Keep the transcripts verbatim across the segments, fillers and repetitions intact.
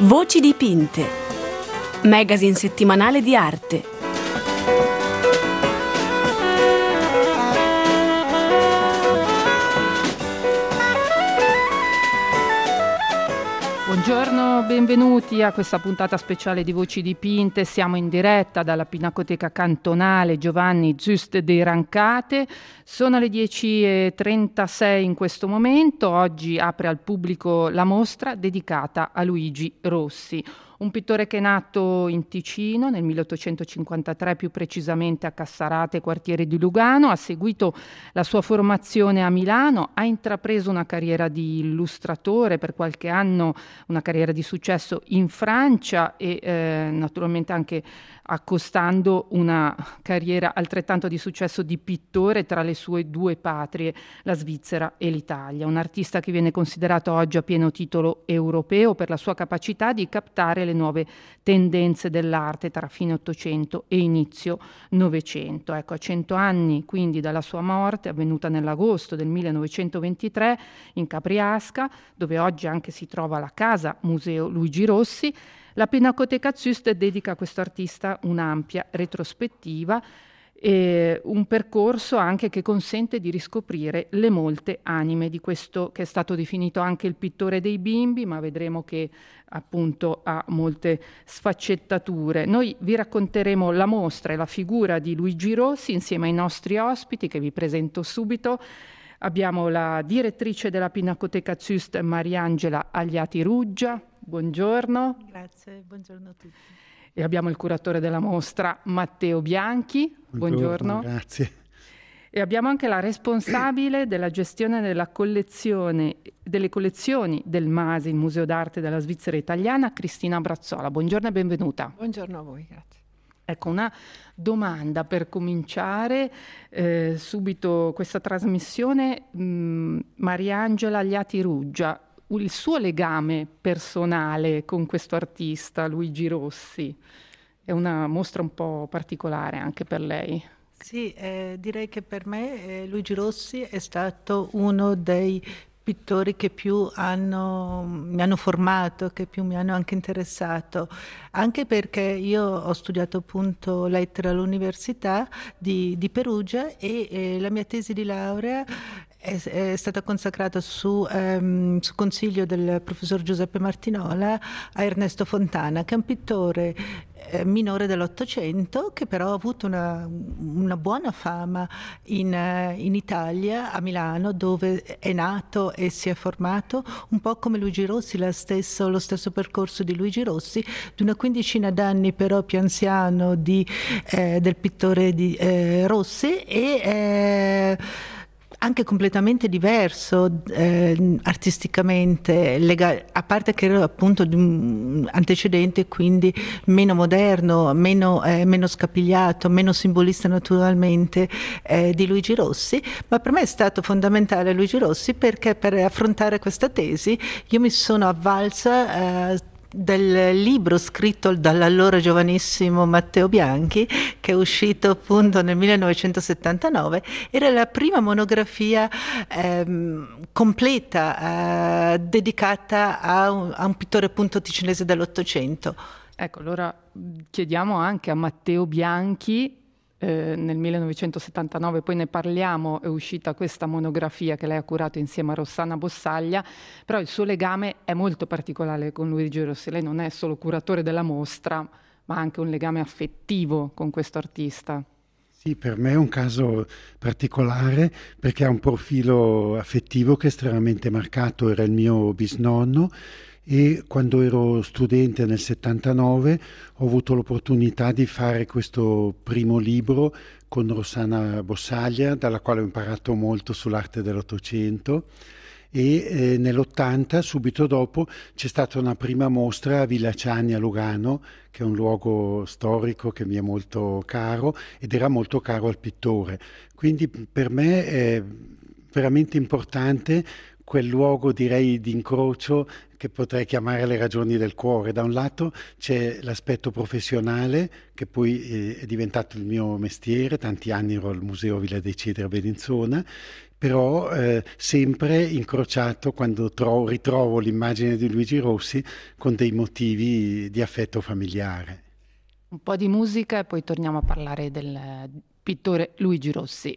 Voci dipinte, magazine settimanale di arte. Buongiorno, benvenuti a questa puntata speciale di Voci dipinte. Siamo in diretta dalla Pinacoteca Cantonale Giovanni Züst dei Rancate. Sono le dieci e trentasei in questo momento. Oggi apre al pubblico la mostra dedicata a Luigi Rossi, un pittore che è nato in Ticino nel milleottocentocinquantatré, più precisamente a Cassarate, quartiere di Lugano. Ha seguito la sua formazione a Milano, ha intrapreso una carriera di illustratore, per qualche anno una carriera di successo in Francia e eh, naturalmente anche accostando una carriera altrettanto di successo di pittore tra le sue due patrie, la Svizzera e l'Italia. Un artista che viene considerato oggi a pieno titolo europeo per la sua capacità di captare le nuove tendenze dell'arte tra fine Ottocento e inizio Novecento. Ecco, a cento anni quindi dalla sua morte, avvenuta nell'agosto del millenovecentoventitré in Capriasca, dove oggi anche si trova la casa Museo Luigi Rossi, la Pinacoteca Züst dedica a questo artista un'ampia retrospettiva e un percorso anche che consente di riscoprire le molte anime di questo che è stato definito anche il pittore dei bimbi, ma vedremo che appunto ha molte sfaccettature. Noi vi racconteremo la mostra e la figura di Luigi Rossi insieme ai nostri ospiti, che vi presento subito. Abbiamo la direttrice della Pinacoteca Züst, Mariangela Agliati Ruggia. Buongiorno. Grazie, buongiorno a tutti. E abbiamo il curatore della mostra, Matteo Bianchi. Buongiorno. Buongiorno. Grazie. E abbiamo anche la responsabile della gestione della collezione, delle collezioni del MASI, il Museo d'Arte della Svizzera Italiana, Cristina Brazzola. Buongiorno e benvenuta. Buongiorno a voi, grazie. Ecco, una domanda per cominciare eh, subito questa trasmissione. Mh, Mariangela Agliati Ruggia, il suo legame personale con questo artista, Luigi Rossi, è una mostra un po' particolare anche per lei. Sì, eh, direi che per me eh, Luigi Rossi è stato uno dei pittori che più hanno, mi hanno formato, che più mi hanno anche interessato, anche perché io ho studiato appunto lettere all'Università di, di Perugia e eh, la mia tesi di laurea è, è stata consacrata su, ehm, su consiglio del professor Giuseppe Martinola a Ernesto Fontana, che è un pittore eh, minore dell'Ottocento, che però ha avuto una, una buona fama in, eh, in Italia, a Milano, dove è nato e si è formato, un po' come Luigi Rossi, la stesso, lo stesso percorso di Luigi Rossi, di una quindicina d'anni però più anziano di, eh, del pittore di eh, Rossi e eh, anche completamente diverso eh, artisticamente, lega- a parte che era appunto di un antecedente, quindi meno moderno, meno, eh, meno scapigliato, meno simbolista naturalmente eh, di Luigi Rossi, ma per me è stato fondamentale Luigi Rossi perché per affrontare questa tesi io mi sono avvalsa eh, del libro scritto dall'allora giovanissimo Matteo Bianchi, che è uscito appunto nel millenovecentosettantanove. Era la prima monografia ehm, completa eh, dedicata a un, a un pittore appunto ticinese dell'Ottocento. Ecco, allora chiediamo anche a Matteo Bianchi. Eh, nel millenovecentosettantanove, poi ne parliamo, è uscita questa monografia che lei ha curato insieme a Rossana Bossaglia, però il suo legame è molto particolare con Luigi Rossi. Lei non è solo curatore della mostra, ma ha anche un legame affettivo con questo artista. Sì, per me è un caso particolare perché ha un profilo affettivo che è estremamente marcato. Era il mio bisnonno e quando ero studente nel settantanove ho avuto l'opportunità di fare questo primo libro con Rossana Bossaglia, dalla quale ho imparato molto sull'arte dell'Ottocento, e eh, nell'ottanta, subito dopo, c'è stata una prima mostra a Villa Ciani a Lugano, che è un luogo storico che mi è molto caro ed era molto caro al pittore. Quindi per me è veramente importante quel luogo, direi, di incrocio che potrei chiamare le ragioni del cuore. Da un lato c'è l'aspetto professionale, che poi eh, è diventato il mio mestiere, tanti anni ero al Museo Villa dei Cedri a Bellinzona, però eh, sempre incrociato quando trovo, ritrovo l'immagine di Luigi Rossi con dei motivi di affetto familiare. Un po' di musica e poi torniamo a parlare del pittore Luigi Rossi.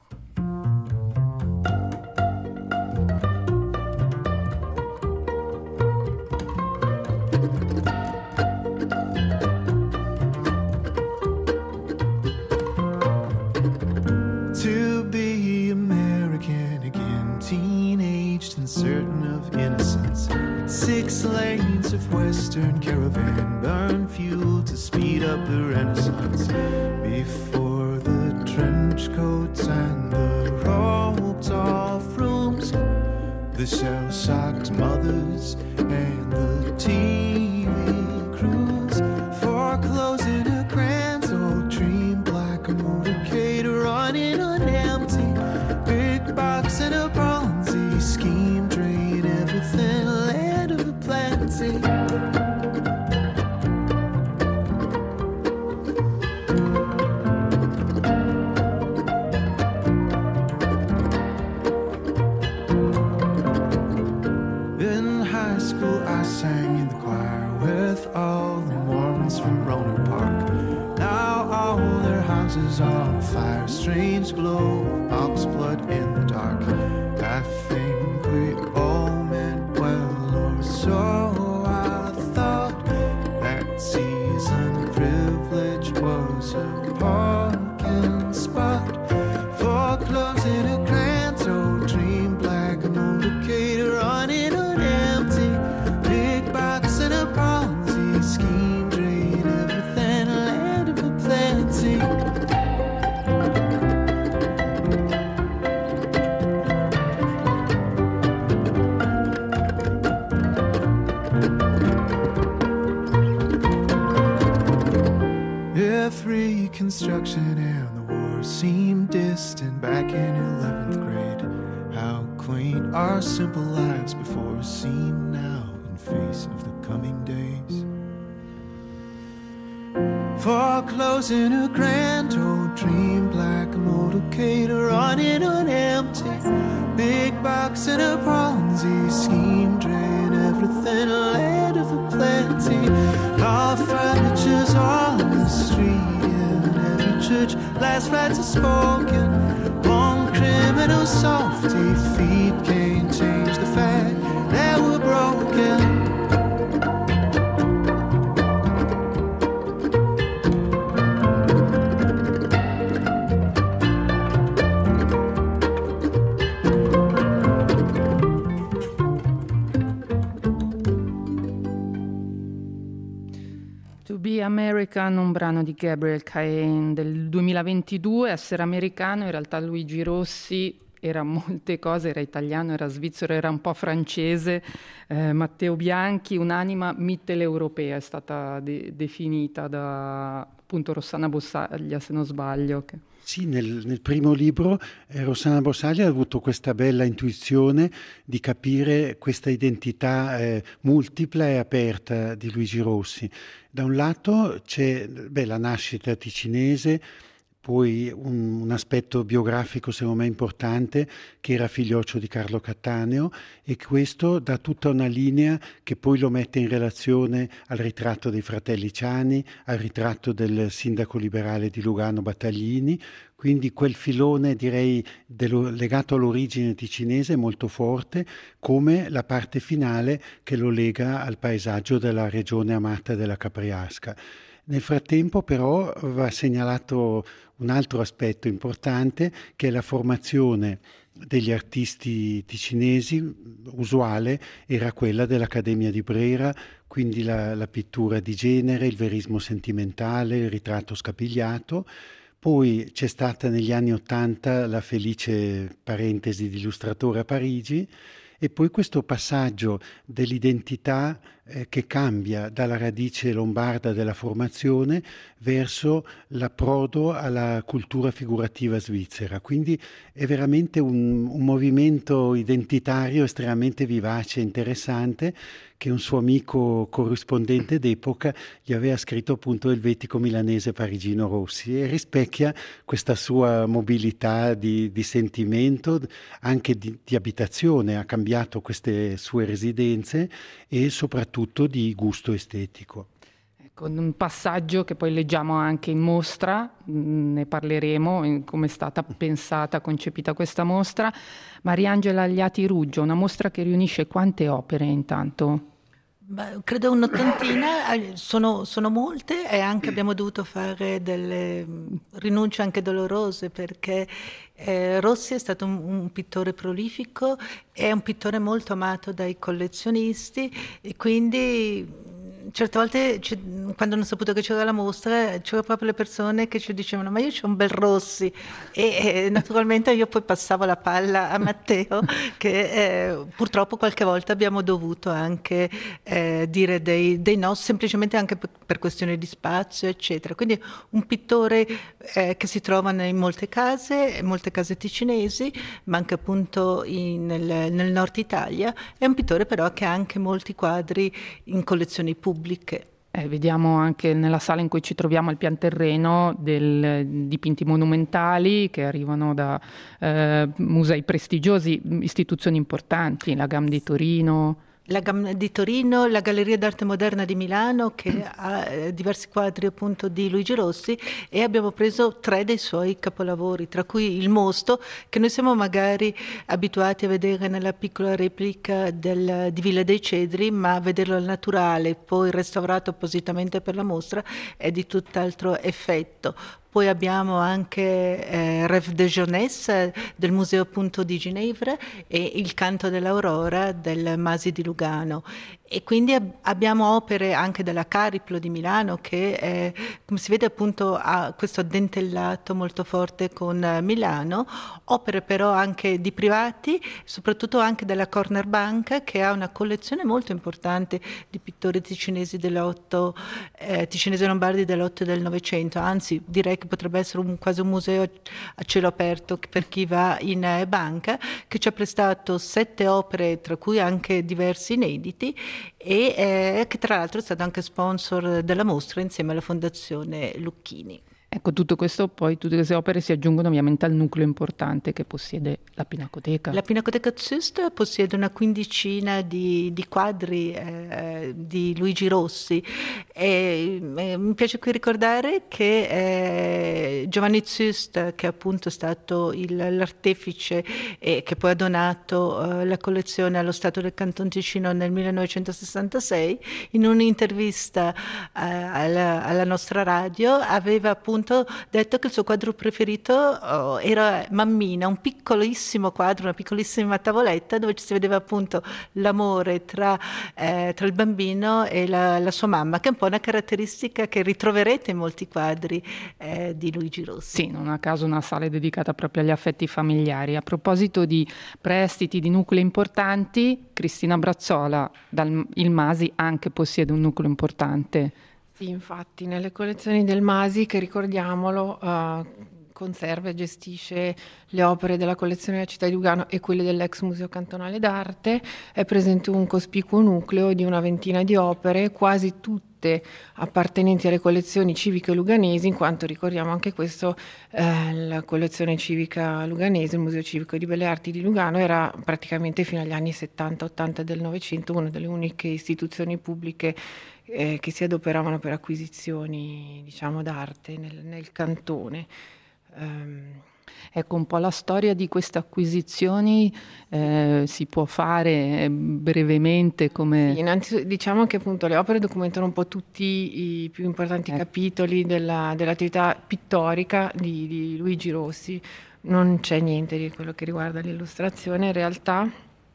To be American again, teenaged and certain of innocence. Six lanes of Western caravan, burn fuel to speed up the Renaissance. Before the trench coats and the roped off rooms, the shell-shocked mothers and the T V crews, foreclosing a grand old dream, black motorcade running on empty, big box and a Ponzi scheme, drain everything, land of plenty. In high school I sang in the choir with all the Mormons from Roner Park. Now all their houses are on fire, strange glow of ox blood in the dark. I think we all meant well, or so I thought. That season privilege was a parking spot, foreclosing a grand old dream, black motorcade running on empty, big box and a Ponzi scheme, drain everything, land of plenty. If Reconstruction and the war seemed distant back in eleventh grade, how quaint our simple lives before seem now in face of the coming days. Foreclosing a grand old dream, black motorcade running on empty, big box and a Ponzi scheme, drain everything, land of plenty. All furniture's on the street, in every church last rites are spoken. One criminal softy feet can't change the fact that we're broken. To Be American, un brano di Gabriel Cain del duemilaventidue. Essere americano, in realtà Luigi Rossi era molte cose, era italiano, era svizzero, era un po' francese. eh, Matteo Bianchi, un'anima mitteleuropea è stata de- definita da appunto Rossana Bossaglia, se non sbaglio. Che... Sì, nel, nel primo libro eh, Rossana Bossaglia ha avuto questa bella intuizione di capire questa identità eh, multipla e aperta di Luigi Rossi. Da un lato c'è beh, la nascita ticinese, poi un, un aspetto biografico secondo me importante, che era figlioccio di Carlo Cattaneo, e questo dà tutta una linea che poi lo mette in relazione al ritratto dei fratelli Ciani, al ritratto del sindaco liberale di Lugano Battaglini, quindi quel filone direi dello, legato all'origine ticinese molto forte, come la parte finale che lo lega al paesaggio della regione amata della Capriasca. Nel frattempo però va segnalato un altro aspetto importante, che è la formazione degli artisti ticinesi. Usuale era quella dell'Accademia di Brera, quindi la, la pittura di genere, il verismo sentimentale, il ritratto scapigliato. Poi c'è stata negli anni Ottanta la felice parentesi di illustratore a Parigi, e poi questo passaggio dell'identità eh, che cambia dalla radice lombarda della formazione verso l'approdo alla cultura figurativa svizzera. Quindi è veramente un, un movimento identitario estremamente vivace e interessante, che un suo amico corrispondente d'epoca gli aveva scritto appunto Elvetico milanese Parigino Rossi, e rispecchia questa sua mobilità di, di sentimento, anche di, di abitazione, ha cambiato queste sue residenze e soprattutto di gusto estetico. Con un passaggio che poi leggiamo anche in mostra, ne parleremo, come è stata pensata, concepita questa mostra. Mariangela Agliati Ruggio, una mostra che riunisce quante opere intanto? Beh, credo un'ottantina, sono, sono molte, e anche abbiamo dovuto fare delle rinunce anche dolorose, perché eh, Rossi è stato un, un pittore prolifico, è un pittore molto amato dai collezionisti, e quindi certe volte, quando hanno saputo che c'era la mostra, c'erano proprio le persone che ci dicevano: ma io c'ho un bel Rossi, e, e naturalmente io poi passavo la palla a Matteo, che eh, purtroppo qualche volta abbiamo dovuto anche eh, dire dei, dei no, semplicemente anche per, per questioni di spazio, eccetera. Quindi un pittore eh, che si trova in molte case, in molte case ticinesi, ma anche appunto in, nel, nel nord Italia. È un pittore però che ha anche molti quadri in collezioni pubbliche. Eh, vediamo anche nella sala in cui ci troviamo al pian terreno del dipinti monumentali che arrivano da eh, musei prestigiosi, istituzioni importanti, la GAM di Torino. La GAM di Torino, la Galleria d'Arte Moderna di Milano, che ha eh, diversi quadri appunto di Luigi Rossi, e abbiamo preso tre dei suoi capolavori, tra cui il Mosto, che noi siamo magari abituati a vedere nella piccola replica del, di Villa dei Cedri, ma vederlo al naturale, poi restaurato appositamente per la mostra, è di tutt'altro effetto. Poi abbiamo anche eh, Rêve de Jeunesse del Museo appunto di Ginevra e Il Canto dell'Aurora del Masi di Lugano. E quindi ab- abbiamo opere anche della Cariplo di Milano che, eh, come si vede appunto, ha questo addentellato molto forte con eh, Milano, opere però anche di privati, soprattutto anche della Corner Bank, che ha una collezione molto importante di pittori ticinesi dell'otto, eh, ticinesi lombardi dell'otto e del Novecento, anzi direi che potrebbe essere un, quasi un museo a cielo aperto per chi va in eh, banca, che ci ha prestato sette opere, tra cui anche diversi inediti, e eh, che tra l'altro è stato anche sponsor della mostra insieme alla Fondazione Lucchini. Ecco, tutto questo poi, tutte queste opere si aggiungono ovviamente al nucleo importante che possiede la Pinacoteca. La Pinacoteca Züst possiede una quindicina di, di quadri eh, di Luigi Rossi, e eh, mi piace qui ricordare che eh, Giovanni Züst, che appunto è stato il, l'artefice e che poi ha donato eh, la collezione allo Stato del Canton Ticino nel millenovecentosessantasei, in un'intervista eh, alla, alla nostra radio aveva appunto detto che il suo quadro preferito oh, era Mammina, un piccolissimo quadro, una piccolissima tavoletta dove ci si vedeva appunto l'amore tra, eh, tra il bambino e la, la sua mamma, che è un po' una caratteristica che ritroverete in molti quadri eh, di Luigi Rossi. Sì, non a caso una sala dedicata proprio agli affetti familiari. A proposito di prestiti, di nuclei importanti, Cristina Brazzola, dal il Masi, anche possiede un nucleo importante. Sì, infatti, nelle collezioni del Masi, che ricordiamolo, uh, conserva e gestisce le opere della collezione della città di Lugano e quelle dell'ex Museo Cantonale d'Arte, è presente un cospicuo nucleo di una ventina di opere, quasi tutte appartenenti alle collezioni civiche luganesi, in quanto ricordiamo anche questo, eh, la collezione civica luganese, il Museo Civico di Belle Arti di Lugano, era praticamente fino agli anni settanta ottanta del Novecento una delle uniche istituzioni pubbliche eh, che si adoperavano per acquisizioni, diciamo, d'arte nel, nel cantone. Um, Ecco, un po' la storia di queste acquisizioni eh, si può fare brevemente come... Sì, innanzitutto diciamo che appunto le opere documentano un po' tutti i più importanti eh. capitoli della, dell'attività pittorica di, di Luigi Rossi. Non c'è niente di quello che riguarda l'illustrazione in realtà,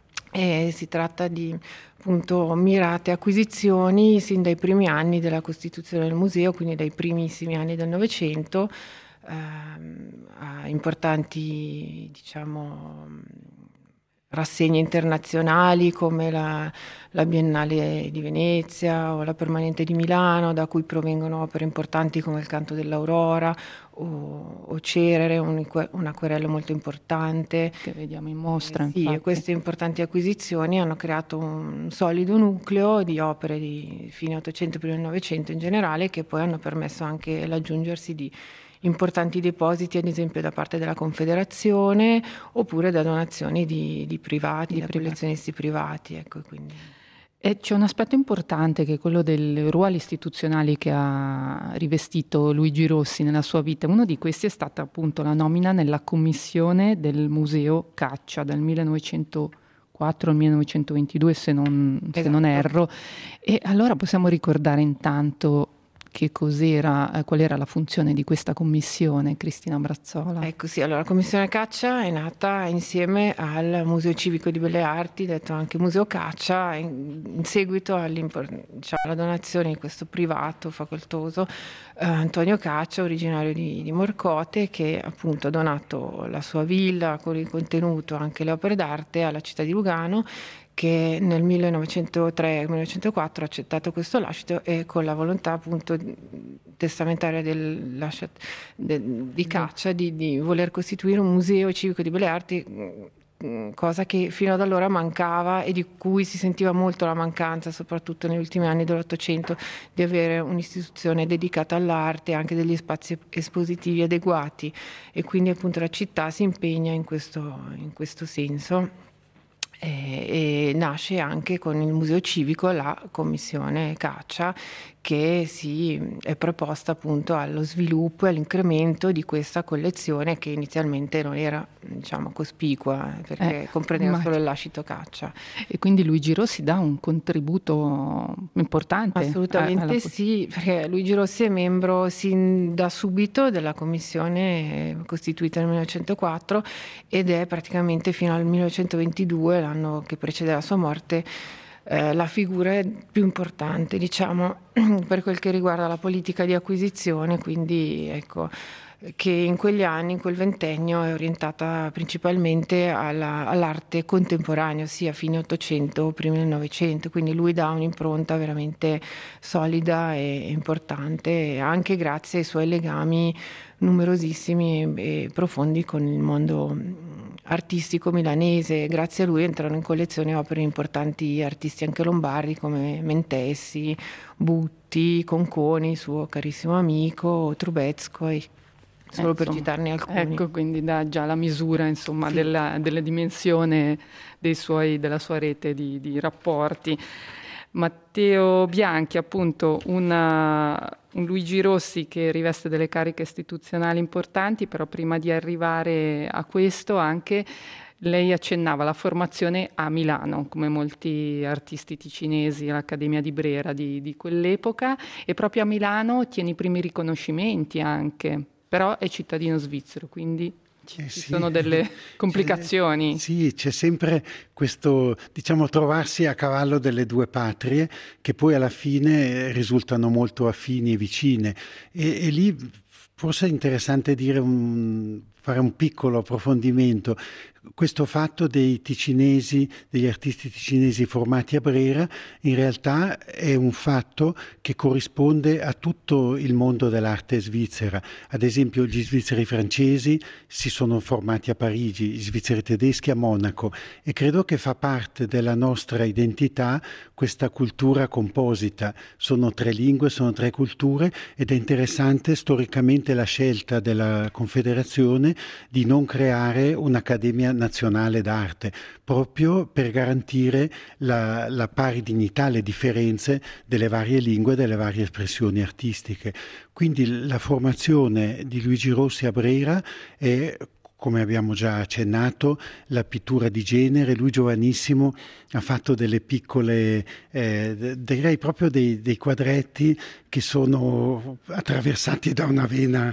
e si tratta di appunto mirate acquisizioni sin dai primi anni della costituzione del museo, quindi dai primissimi anni del Novecento, a importanti, diciamo, rassegne internazionali come la, la Biennale di Venezia o la Permanente di Milano, da cui provengono opere importanti come il Canto dell'Aurora o, o Cerere, un, un acquerello molto importante che vediamo in mostra. Eh, sì, e queste importanti acquisizioni hanno creato un solido nucleo di opere di fine Ottocento, primo Novecento in generale, che poi hanno permesso anche l'aggiungersi di importanti depositi, ad esempio da parte della Confederazione, oppure da donazioni di, di privati, di da privati. collezionisti privati. Ecco, quindi. E c'è un aspetto importante che è quello dei ruoli istituzionali che ha rivestito Luigi Rossi nella sua vita. Uno di questi è stata appunto la nomina nella commissione del Museo Caccia dal millenovecentoquattro al millenovecentoventidue, se non, esatto. se non erro. E allora possiamo ricordare intanto che cos'era, eh, qual era la funzione di questa commissione, Cristina Brazzola? Ecco sì, allora la commissione Caccia è nata insieme al Museo Civico di Belle Arti, detto anche Museo Caccia, in, in seguito diciamo, alla donazione di questo privato facoltoso eh, Antonio Caccia, originario di, di Morcote, che appunto ha donato la sua villa con il contenuto, anche le opere d'arte, alla città di Lugano, che nel millenovecentotre millenovecentoquattro ha accettato questo lascito e con la volontà appunto testamentaria del lasciat, de, di Caccia di, di voler costituire un museo civico di belle arti, cosa che fino ad allora mancava e di cui si sentiva molto la mancanza, soprattutto negli ultimi anni dell'Ottocento, di avere un'istituzione dedicata all'arte e anche degli spazi espositivi adeguati, e quindi appunto la città si impegna in questo, in questo senso. E, e nasce anche con il Museo Civico la commissione Caccia, che si è preposta appunto allo sviluppo e all'incremento di questa collezione, che inizialmente non era, diciamo, cospicua, perché eh, comprendeva solo il lascito Caccia. E quindi Luigi Rossi dà un contributo importante? Assolutamente alla... sì, perché Luigi Rossi è membro sin da subito della commissione costituita nel millenovecentoquattro ed è praticamente fino al millenovecentoventidue, l'anno che precede la sua morte, Eh, la figura più importante, diciamo, per quel che riguarda la politica di acquisizione, quindi ecco, che in quegli anni, in quel ventennio, è orientata principalmente alla, all'arte contemporanea, ossia fine Ottocento, primi del Novecento, quindi lui dà un'impronta veramente solida e importante, anche grazie ai suoi legami numerosissimi e profondi con il mondo artistico milanese. Grazie a lui entrano in collezione opere importanti artisti anche lombardi come Mentessi, Butti, Conconi, suo carissimo amico, Trubezco, e solo eh, per insomma, citarne alcuni. Ecco, quindi dà già la misura, insomma, sì. della, della dimensione dei suoi, della sua rete di, di rapporti. Matteo Bianchi, appunto, una, un Luigi Rossi che riveste delle cariche istituzionali importanti, però prima di arrivare a questo anche lei accennava alla formazione a Milano, come molti artisti ticinesi, all'Accademia di Brera di, di quell'epoca, e proprio a Milano ottiene i primi riconoscimenti anche, però è cittadino svizzero, quindi ci eh sì, sono delle complicazioni. C'è, sì, c'è sempre questo, diciamo, trovarsi a cavallo delle due patrie che poi alla fine risultano molto affini e vicine. E, e lì forse è interessante dire un, fare un piccolo approfondimento. Questo fatto dei ticinesi, degli artisti ticinesi formati a Brera, in realtà è un fatto che corrisponde a tutto il mondo dell'arte svizzera. Ad esempio gli svizzeri francesi si sono formati a Parigi, gli svizzeri tedeschi a Monaco, e credo che fa parte della nostra identità questa cultura composita. Sono tre lingue, sono tre culture, ed è interessante storicamente la scelta della Confederazione di non creare un'accademia nazionale d'arte, proprio per garantire la, la pari dignità, le differenze delle varie lingue e delle varie espressioni artistiche. Quindi la formazione di Luigi Rossi a Brera è, come abbiamo già accennato, la pittura di genere. Lui giovanissimo ha fatto delle piccole, eh, direi proprio dei, dei quadretti che sono attraversati da una vena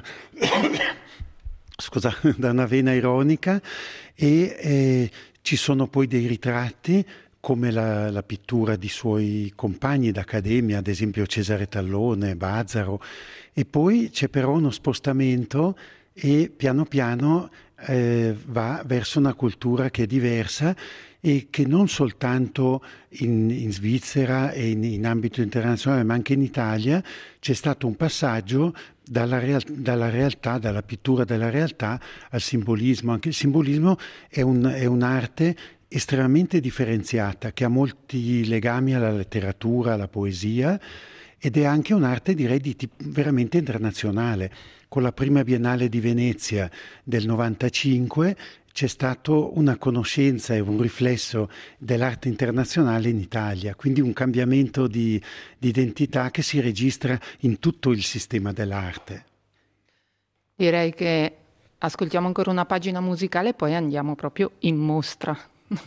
scusa, da una vena ironica, e eh, ci sono poi dei ritratti come la, la pittura di suoi compagni d'accademia, ad esempio Cesare Tallone, Bazzaro, e poi c'è però uno spostamento e piano piano eh, va verso una cultura che è diversa e che non soltanto in, in Svizzera e in, in ambito internazionale, ma anche in Italia c'è stato un passaggio dalla, real, dalla realtà, dalla pittura della realtà al simbolismo. Anche il simbolismo è, un, è un'arte estremamente differenziata, che ha molti legami alla letteratura, alla poesia, ed è anche un'arte, direi, di tipo veramente internazionale. Con la prima Biennale di Venezia del novantacinque c'è stato una conoscenza e un riflesso dell'arte internazionale in Italia, quindi un cambiamento di, di identità che si registra in tutto il sistema dell'arte. Direi che ascoltiamo ancora una pagina musicale e poi andiamo proprio in mostra.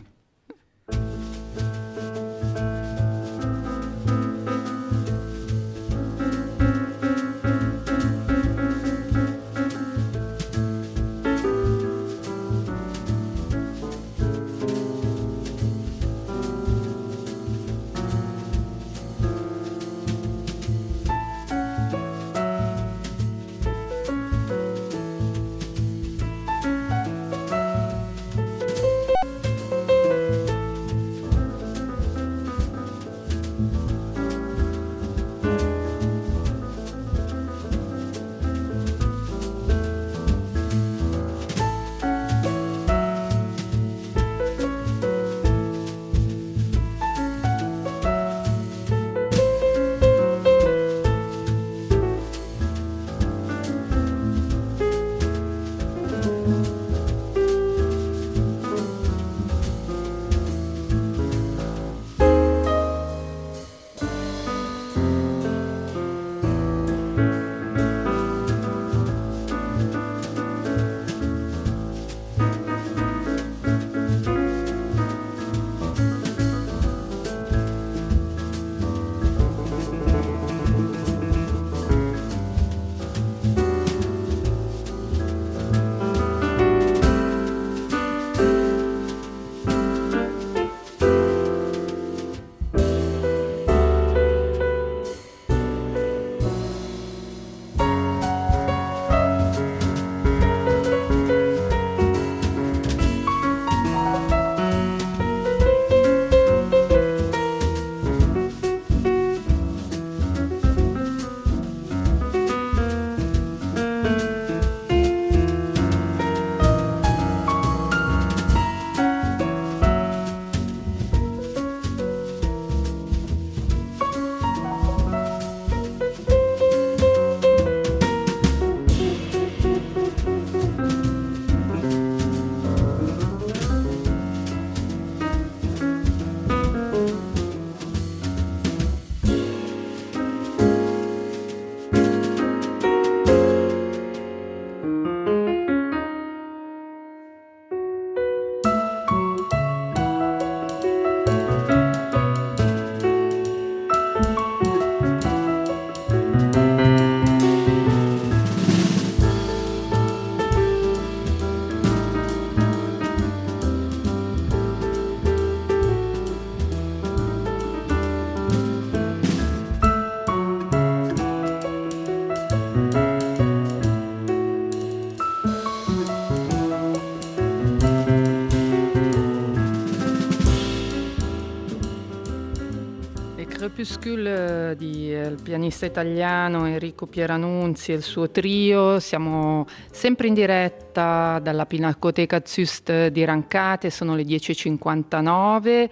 Crepuscule di eh, il pianista italiano Enrico Pieranunzi e il suo trio. Siamo sempre in diretta dalla Pinacoteca Züst di Rancate, sono le dieci e cinquantanove.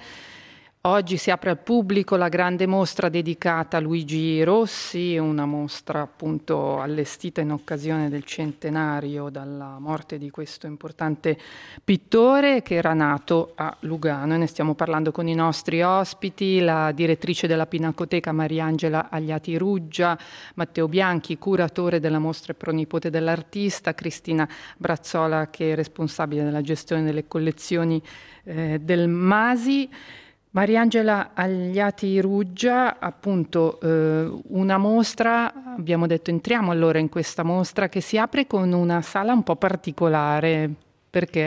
Oggi si apre al pubblico la grande mostra dedicata a Luigi Rossi, una mostra appunto allestita in occasione del centenario dalla morte di questo importante pittore che era nato a Lugano, e ne stiamo parlando con i nostri ospiti, la direttrice della Pinacoteca Mariangela Agliati Ruggia, Matteo Bianchi, curatore della mostra e pronipote dell'artista, Cristina Brazzola che è responsabile della gestione delle collezioni eh, del Masi. Mariangela Agliati Ruggia, appunto eh, una mostra, abbiamo detto entriamo allora in questa mostra che si apre con una sala un po' particolare, perché?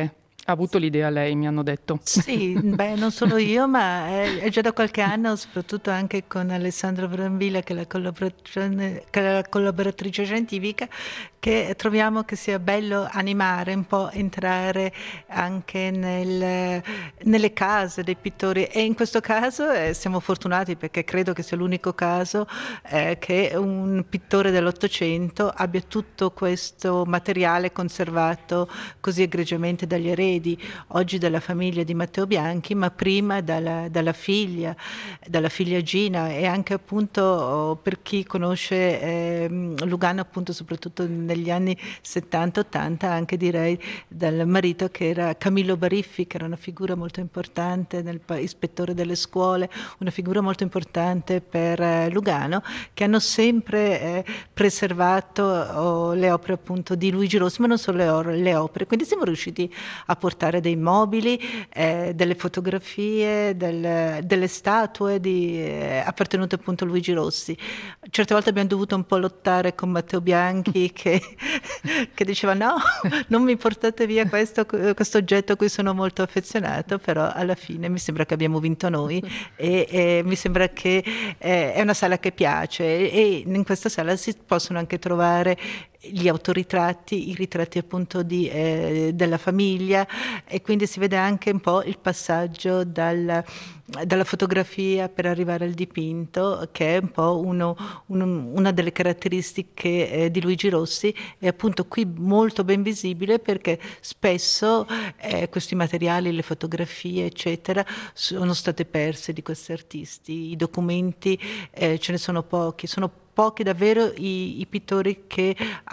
Ha avuto l'idea lei, mi hanno detto. Sì, beh, non solo io, ma è, è già da qualche anno, soprattutto anche con Alessandra Brambilla, che è la collaboratrice, che è la collaboratrice scientifica, che troviamo che sia bello animare un po', entrare anche nel, nelle case dei pittori. E in questo caso eh, siamo fortunati, perché credo che sia l'unico caso eh, che un pittore dell'Ottocento abbia tutto questo materiale conservato così egregiamente dagli eredi. Oggi dalla famiglia di Matteo Bianchi, ma prima dalla, dalla figlia, dalla figlia Gina, e anche appunto per chi conosce eh, Lugano, appunto soprattutto negli anni settanta ottanta, anche direi dal marito, che era Camillo Bariffi, che era una figura molto importante, nel ispettore delle scuole, una figura molto importante per eh, Lugano, che hanno sempre eh, preservato oh, le opere appunto di Luigi Rossi, ma non solo le, or- le opere. Quindi siamo riusciti a portare dei mobili, eh, delle fotografie, del, delle statue di, eh, appartenute appunto a Luigi Rossi. Certe volte abbiamo dovuto un po' lottare con Matteo Bianchi che, che diceva no, non mi portate via questo, questo oggetto a cui sono molto affezionato, però alla fine mi sembra che abbiamo vinto noi e, e mi sembra che eh, è una sala che piace, e in questa sala si possono anche trovare gli autoritratti, i ritratti appunto di, eh, della famiglia, e quindi si vede anche un po' il passaggio dal, dalla fotografia per arrivare al dipinto, che è un po' uno, uno, una delle caratteristiche eh, di Luigi Rossi, e appunto qui molto ben visibile, perché spesso eh, questi materiali, le fotografie eccetera, sono state perse di questi artisti. I documenti eh, ce ne sono pochi, sono pochi davvero i, i pittori che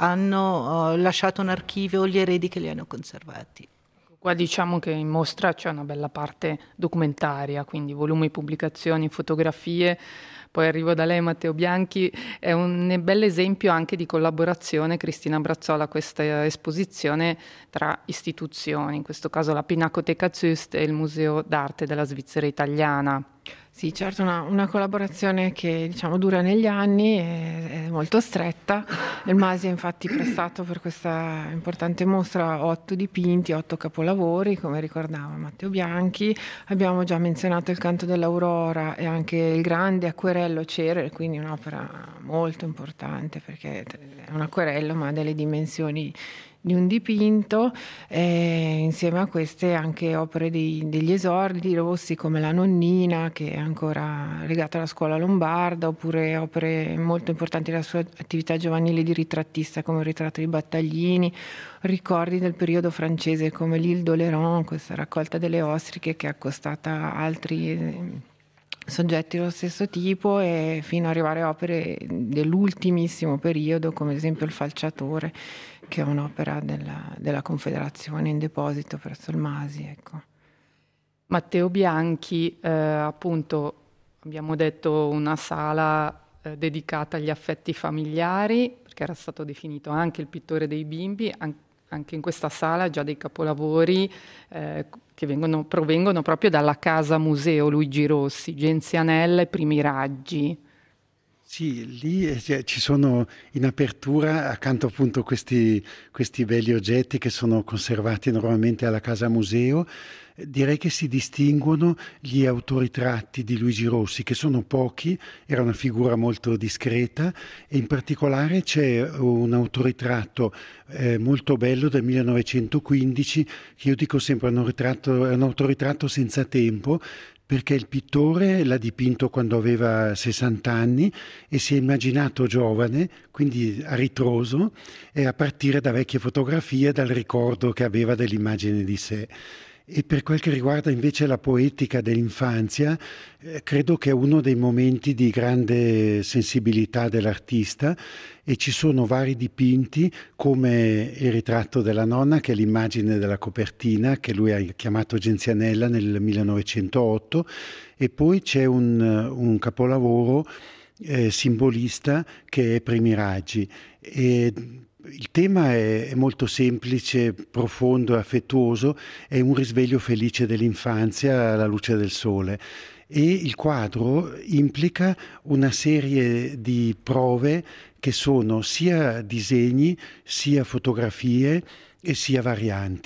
hanno uh, lasciato un archivio, gli eredi che li hanno conservati. Qua diciamo che in mostra c'è una bella parte documentaria, quindi volumi, pubblicazioni, fotografie. Poi arrivo da lei, Matteo Bianchi, è un bel esempio anche di collaborazione, Cristina Brazzola, questa esposizione tra istituzioni, in questo caso la Pinacoteca Züst e il Museo d'Arte della Svizzera Italiana. Sì, certo, una, una collaborazione che diciamo dura negli anni, è, è molto stretta. Il Masi ha infatti prestato per questa importante mostra otto dipinti, otto capolavori, come ricordava Matteo Bianchi. Abbiamo già menzionato il Canto dell'Aurora e anche il grande acquerello Cerere, quindi un'opera molto importante, perché è un acquerello ma ha delle dimensioni di un dipinto, eh, insieme a queste anche opere di, degli esordi Rossi, come La Nonnina, che è ancora legata alla scuola lombarda, oppure opere molto importanti della sua attività giovanile di ritrattista, come il ritratto di Battaglini, ricordi del periodo francese come l'Île d'Oléron, questa raccolta delle ostriche che è accostata a altri eh, soggetti dello stesso tipo, e fino ad arrivare a opere dell'ultimissimo periodo, come ad esempio il Falciatore, che è un'opera della, della Confederazione in deposito presso il Masi. Ecco. Matteo Bianchi, eh, appunto, abbiamo detto una sala eh, dedicata agli affetti familiari, perché era stato definito anche il pittore dei bimbi. An- anche in questa sala già dei capolavori eh, che vengono, provengono proprio dalla casa museo Luigi Rossi, Genzianella e Primi Raggi. Sì, lì eh, ci sono in apertura, accanto appunto questi, questi belli oggetti che sono conservati normalmente alla Casa Museo, eh, direi che si distinguono gli autoritratti di Luigi Rossi, che sono pochi, era una figura molto discreta, e in particolare c'è un autoritratto eh, molto bello del millenovecentoquindici, che io dico sempre è un, ritratto, è un autoritratto senza tempo, perché il pittore l'ha dipinto quando aveva sessanta anni e si è immaginato giovane, quindi a ritroso, e a partire da vecchie fotografie, dal ricordo che aveva dell'immagine di sé. E per quel che riguarda invece la poetica dell'infanzia, eh, credo che è uno dei momenti di grande sensibilità dell'artista, e ci sono vari dipinti come il ritratto della nonna, che è l'immagine della copertina che lui ha chiamato Genzianella nel millenovecentootto, e poi c'è un, un capolavoro eh, simbolista che è Primi Raggi. E il tema è, è molto semplice, profondo e affettuoso, è un risveglio felice dell'infanzia alla luce del sole. E il quadro implica una serie di prove che sono sia disegni, sia fotografie e sia varianti.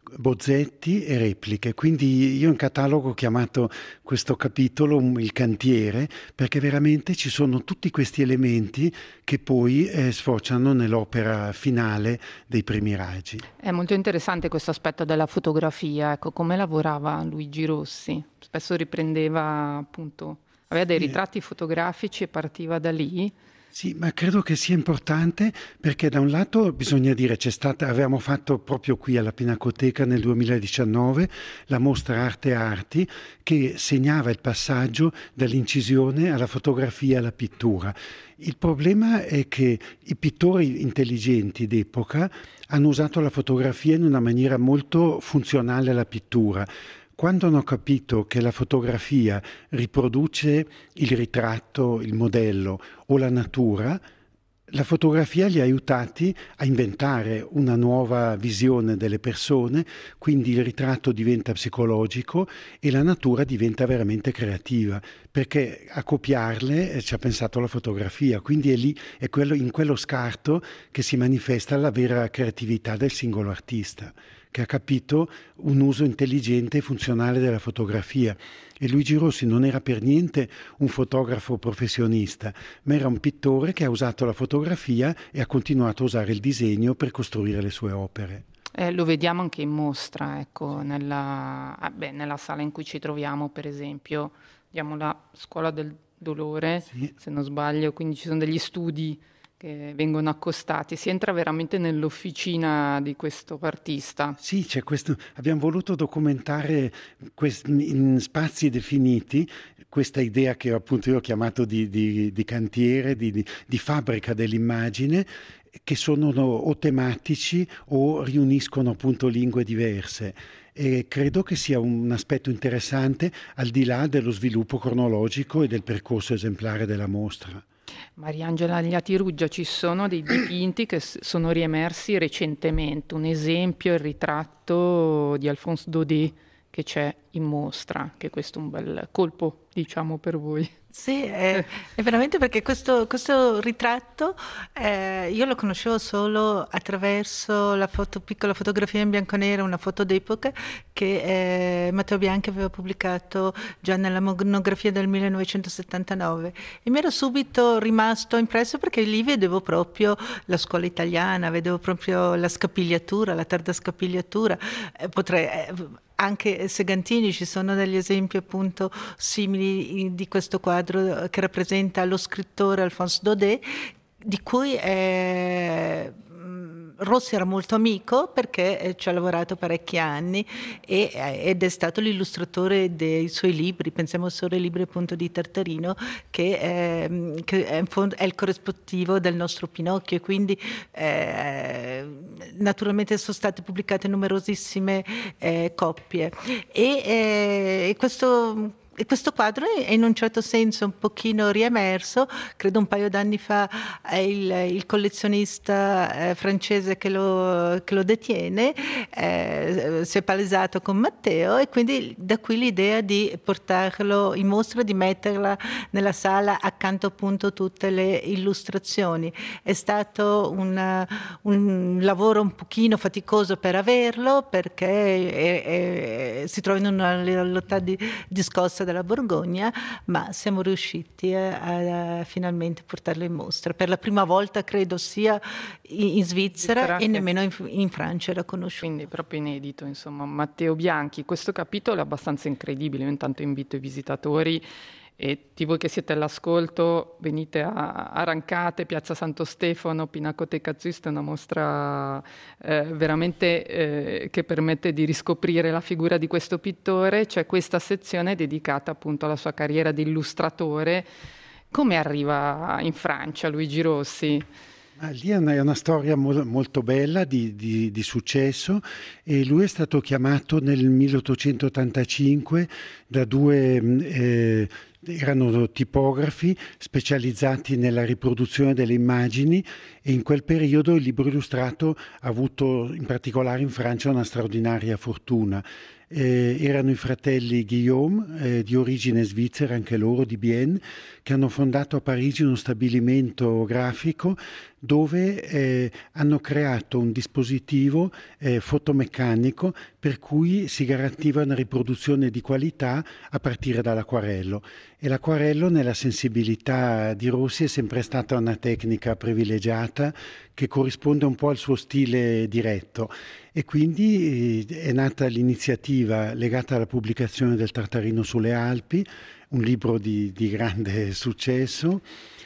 bozzetti e repliche. Quindi io in catalogo ho chiamato questo capitolo il cantiere, perché veramente ci sono tutti questi elementi che poi eh, sfociano nell'opera finale dei primi raggi. È molto interessante questo aspetto della fotografia, ecco, come lavorava Luigi Rossi. Spesso riprendeva, appunto, aveva dei ritratti fotografici e partiva da lì. Sì, ma credo che sia importante perché da un lato bisogna dire, c'è stata, avevamo fatto proprio qui alla Pinacoteca nel duemiladiciannove la mostra Arte e Arti che segnava il passaggio dall'incisione alla fotografia alla pittura. Il problema è che i pittori intelligenti d'epoca hanno usato la fotografia in una maniera molto funzionale alla pittura. Quando hanno capito che la fotografia riproduce il ritratto, il modello o la natura, la fotografia li ha aiutati a inventare una nuova visione delle persone, quindi il ritratto diventa psicologico e la natura diventa veramente creativa, perché a copiarle ci ha pensato la fotografia, quindi è lì, è quello, in quello scarto che si manifesta la vera creatività del singolo artista, che ha capito un uso intelligente e funzionale della fotografia. E Luigi Rossi non era per niente un fotografo professionista, ma era un pittore che ha usato la fotografia e ha continuato a usare il disegno per costruire le sue opere. Eh, lo vediamo anche in mostra, ecco, nella, ah, beh, nella sala in cui ci troviamo, per esempio, abbiamo la Scuola del Dolore, sì, se non sbaglio, quindi ci sono degli studi che vengono accostati, si entra veramente nell'officina di questo artista. Sì, c'è questo, abbiamo voluto documentare quest, in spazi definiti questa idea che appunto io ho chiamato di, di, di cantiere, di, di, di fabbrica dell'immagine, che sono o tematici o riuniscono appunto lingue diverse. E credo che sia un aspetto interessante al di là dello sviluppo cronologico e del percorso esemplare della mostra. Mariangela Agliati-Ruggia, ci sono dei dipinti che sono riemersi recentemente, un esempio è il ritratto di Alphonse Daudet che c'è in mostra, che questo è un bel colpo, diciamo, per voi. Sì, è, è veramente perché questo, questo ritratto eh, io lo conoscevo solo attraverso la foto, piccola fotografia in bianco e nero, una foto d'epoca che eh, Matteo Bianchi aveva pubblicato già nella monografia del millenovecentosettantanove e mi era subito rimasto impresso perché lì vedevo proprio la scuola italiana, vedevo proprio la scapigliatura, la tarda scapigliatura, eh, potrei... Eh, anche Segantini, ci sono degli esempi appunto simili di questo quadro che rappresenta lo scrittore Alphonse Daudet, di cui eh, Rossi era molto amico perché ci ha lavorato parecchi anni e, ed è stato l'illustratore dei suoi libri, pensiamo solo ai libri appunto di Tartarino che, eh, che è, è il corrispettivo del nostro Pinocchio e quindi eh, naturalmente sono state pubblicate numerosissime eh, coppie e, eh, e questo E questo quadro è in un certo senso un pochino riemerso, credo un paio d'anni fa è il, il collezionista eh, francese che lo, che lo detiene, eh, si è palesato con Matteo e quindi da qui l'idea di portarlo in mostra, di metterla nella sala accanto appunto a tutte le illustrazioni. È stato una, un lavoro un pochino faticoso per averlo perché è, è, si trova in una realtà di, di scossa della Borgogna, ma siamo riusciti a, a, a finalmente portarlo in mostra. Per la prima volta credo sia in, in Svizzera, Svizzera e nemmeno in, in Francia era conosciuto. Quindi proprio inedito, insomma. Matteo Bianchi, questo capitolo è abbastanza incredibile, io intanto invito i visitatori e ti voi che siete all'ascolto venite a Arancate, Piazza Santo Stefano, Pinacoteca Züst, è una mostra eh, veramente eh, che permette di riscoprire la figura di questo pittore. C'è questa sezione dedicata appunto alla sua carriera di illustratore. Come arriva in Francia Luigi Rossi? Ah, lì è una, è una storia mo- molto bella di, di, di successo e lui è stato chiamato nel milleottocentottantacinque da due eh, erano tipografi specializzati nella riproduzione delle immagini e in quel periodo il libro illustrato ha avuto in particolare in Francia una straordinaria fortuna. Eh, erano i fratelli Guillaume, eh, di origine svizzera, anche loro di Bienne, che hanno fondato a Parigi uno stabilimento grafico dove eh, hanno creato un dispositivo eh, fotomeccanico per cui si garantiva una riproduzione di qualità a partire dall'acquarello. E l'acquarello nella sensibilità di Rossi è sempre stata una tecnica privilegiata che corrisponde un po' al suo stile diretto, e quindi è nata l'iniziativa legata alla pubblicazione del Tartarino sulle Alpi, un libro di, di grande successo,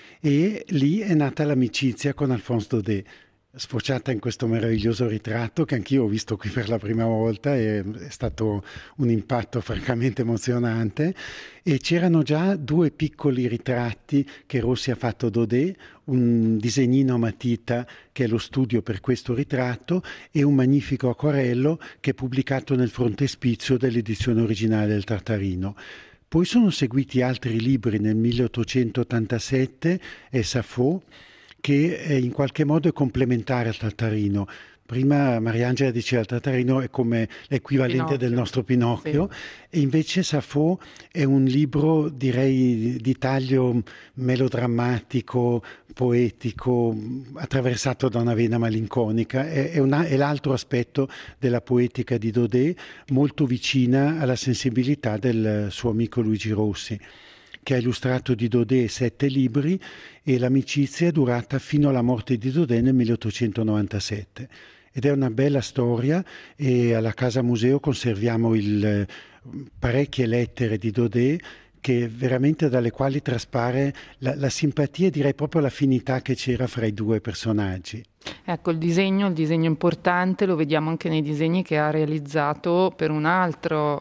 e lì è nata l'amicizia con Alphonse Daudet, sfociata in questo meraviglioso ritratto che anch'io ho visto qui per la prima volta, e è stato un impatto francamente emozionante. E c'erano già due piccoli ritratti che Rossi ha fatto Daudet, un disegnino a matita che è lo studio per questo ritratto e un magnifico acquarello che è pubblicato nel frontespizio dell'edizione originale del Tartarino. Poi sono seguiti altri libri nel milleottocentottantasette, e Sappho, che è in qualche modo è complementare al Tartarino. Prima Mariangela diceva il Tartarino è come l'equivalente Pinocchio. del nostro Pinocchio, sì. E invece Sappho è un libro, direi, di taglio melodrammatico, poetico, attraversato da una vena malinconica. È, è, una, è l'altro aspetto della poetica di Daudet, molto vicina alla sensibilità del suo amico Luigi Rossi, che ha illustrato di Daudet sette libri, e l'amicizia è durata fino alla morte di Daudet nel milleottocentonovantasette. Ed è una bella storia, e alla Casa Museo conserviamo il, parecchie lettere di Daudet, che veramente dalle quali traspare la, la simpatia e direi proprio l'affinità che c'era fra i due personaggi. Ecco, il disegno, il disegno importante lo vediamo anche nei disegni che ha realizzato per un altro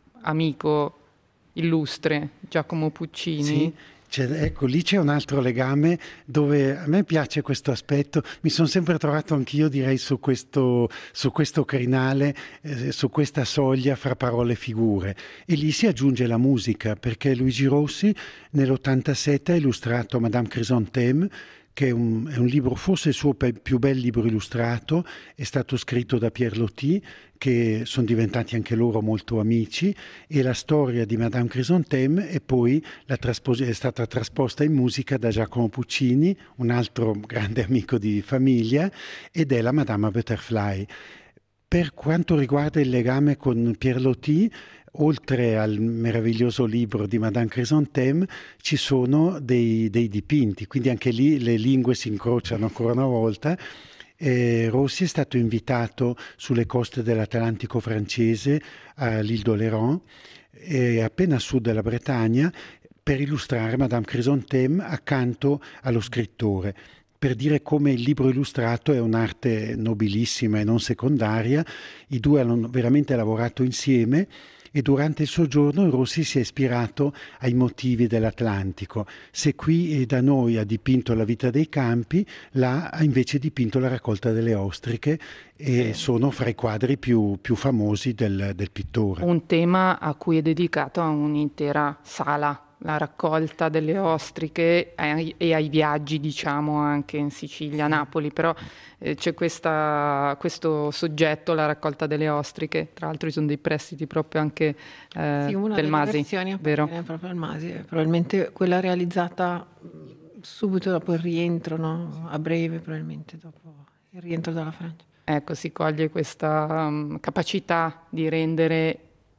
amico illustre, Giacomo Puccini. Sì, c'è, ecco, lì c'è un altro legame dove a me piace questo aspetto. Mi sono sempre trovato anch'io, direi, su questo, su questo crinale, eh, su questa soglia fra parole e figure. E lì si aggiunge la musica, perché Luigi Rossi nell'ottantasette ha illustrato Madame Chrysanthème, che è un, è un libro, forse il suo pe- più bel libro illustrato, è stato scritto da Pierre Loti, che sono diventati anche loro molto amici, e la storia di Madame Chrysanthème e poi la traspos- è stata trasposta in musica da Giacomo Puccini, un altro grande amico di famiglia, ed è la Madama Butterfly. Per quanto riguarda il legame con Pierre Loti, oltre al meraviglioso libro di Madame Chrysanthème ci sono dei, dei dipinti, quindi anche lì le lingue si incrociano ancora una volta. Eh, Rossi è stato invitato sulle coste dell'Atlantico francese, a l'Île d'Oléron, eh, appena a sud della Bretagna, per illustrare Madame Chrysanthème accanto allo scrittore, per dire come il libro illustrato è un'arte nobilissima e non secondaria. I due hanno veramente lavorato insieme, e durante il soggiorno Rossi si è ispirato ai motivi dell'Atlantico. Se qui da noi ha dipinto la vita dei campi, là ha invece dipinto la raccolta delle ostriche, e sono fra i quadri più, più famosi del, del pittore. Un tema a cui è dedicato a un'intera sala, la raccolta delle ostriche e ai viaggi, diciamo, anche in Sicilia, Napoli, però eh, c'è questa, questo soggetto, la raccolta delle ostriche. Tra l'altro ci sono dei prestiti proprio anche eh, sì, una del delle Masi, versioni vero? Proprio al Masi, probabilmente quella realizzata subito dopo il rientro, no? A breve, probabilmente dopo il rientro dalla Francia. Ecco, si coglie questa um, capacità di rendere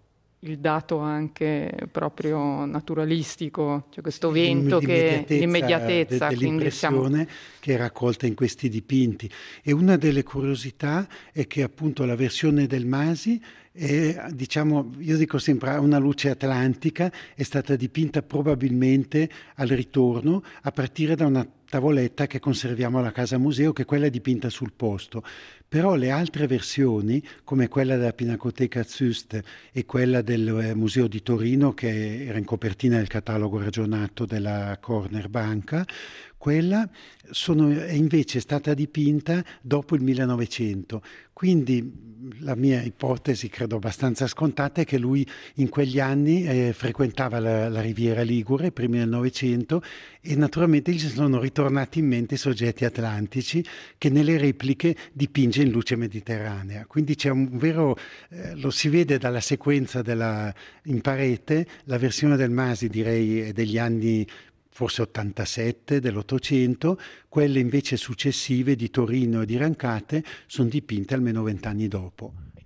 il dato anche proprio naturalistico, cioè questo vento, che l'immediatezza de, dell'impressione siamo... che è raccolta in questi dipinti. E una delle curiosità è che appunto la versione del Masi è, diciamo, io dico sempre, a una luce atlantica, è stata dipinta probabilmente al ritorno a partire da una tavoletta che conserviamo alla Casa Museo, che è quella dipinta sul posto. Però le altre versioni, come quella della Pinacoteca Züst e quella del Museo di Torino, che era in copertina del catalogo ragionato della Corner Banca, quella sono, è invece stata dipinta dopo il millenovecento. Quindi la mia ipotesi, credo abbastanza scontata, è che lui in quegli anni eh, frequentava la, la Riviera Ligure, primi del Novecento, e naturalmente gli sono ritornati in mente i soggetti atlantici che nelle repliche dipinge in luce mediterranea. Quindi c'è un vero, eh, lo si vede dalla sequenza della, in parete, la versione del Masi direi è degli anni forse ottantasette dell'Ottocento, quelle invece successive di Torino e di Rancate sono dipinte almeno vent'anni dopo.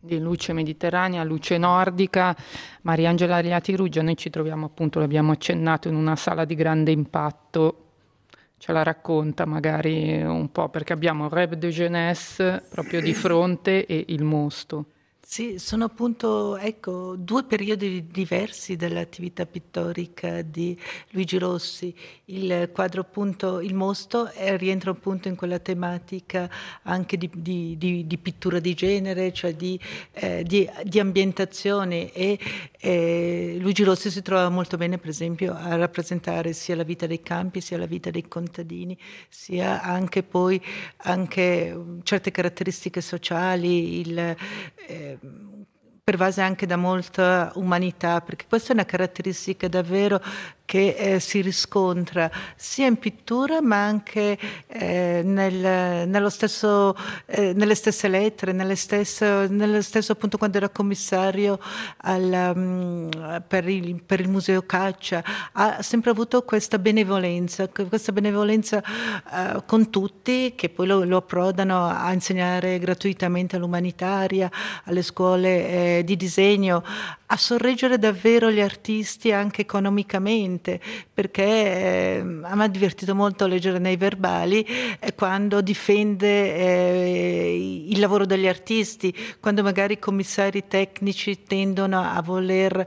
di luce mediterranea, luce nordica. Mariangela Ariati Ruggio, noi ci troviamo appunto, l'abbiamo accennato, in una sala di grande impatto. Ce la racconta magari un po', perché abbiamo Rêve de Jeunesse proprio di fronte e il Mosto. Sì, sono appunto, ecco, due periodi diversi dell'attività pittorica di Luigi Rossi. Il quadro, appunto, il Mosto, eh, rientra appunto in quella tematica anche di, di, di, di pittura di genere, cioè di, eh, di, di ambientazione, e eh, Luigi Rossi si trova molto bene, per esempio, a rappresentare sia la vita dei campi, sia la vita dei contadini, sia anche poi anche certe caratteristiche sociali, il... Eh, pervase anche da molta umanità, perché questa è una caratteristica davvero che eh, si riscontra sia in pittura ma anche eh, nel, nello stesso, eh, nelle stesse lettere, nelle stesse, nello stesso appunto quando era commissario al, um, per, il, per il Museo Caccia, ha sempre avuto questa benevolenza, questa benevolenza uh, con tutti, che poi lo, lo approdano a insegnare gratuitamente all'umanitaria, alle scuole eh, di disegno, a sorreggere davvero gli artisti anche economicamente, perché eh, a me ha divertito molto leggere nei verbali eh, quando difende eh, il lavoro degli artisti, quando magari i commissari tecnici tendono a voler,